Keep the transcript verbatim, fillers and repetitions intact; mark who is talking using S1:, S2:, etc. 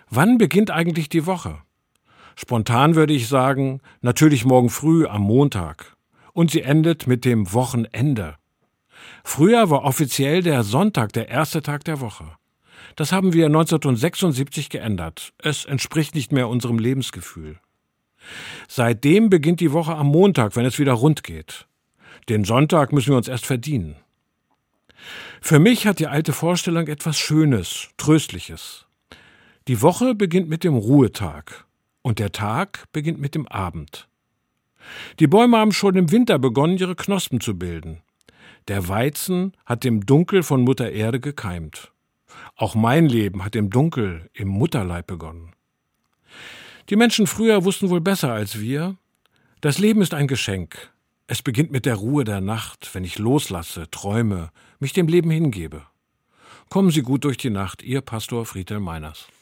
S1: Wann beginnt eigentlich die Woche? Spontan würde ich sagen, natürlich morgen früh am Montag. Und sie endet mit dem Wochenende. Früher war offiziell der Sonntag der erste Tag der Woche. Das haben wir neunzehnhundertsechsundsiebzig geändert. Es entspricht nicht mehr unserem Lebensgefühl. Seitdem beginnt die Woche am Montag, wenn es wieder rund geht. Den Sonntag müssen wir uns erst verdienen. Für mich hat die alte Vorstellung etwas Schönes, Tröstliches. Die Woche beginnt mit dem Ruhetag und der Tag beginnt mit dem Abend. Die Bäume haben schon im Winter begonnen, ihre Knospen zu bilden. Der Weizen hat im Dunkel von Mutter Erde gekeimt. Auch mein Leben hat im Dunkel, im Mutterleib begonnen. Die Menschen früher wussten wohl besser als wir. Das Leben ist ein Geschenk. Es beginnt mit der Ruhe der Nacht, wenn ich loslasse, träume, mich dem Leben hingebe. Kommen Sie gut durch die Nacht, Ihr Pastor Friedhelm Meiners.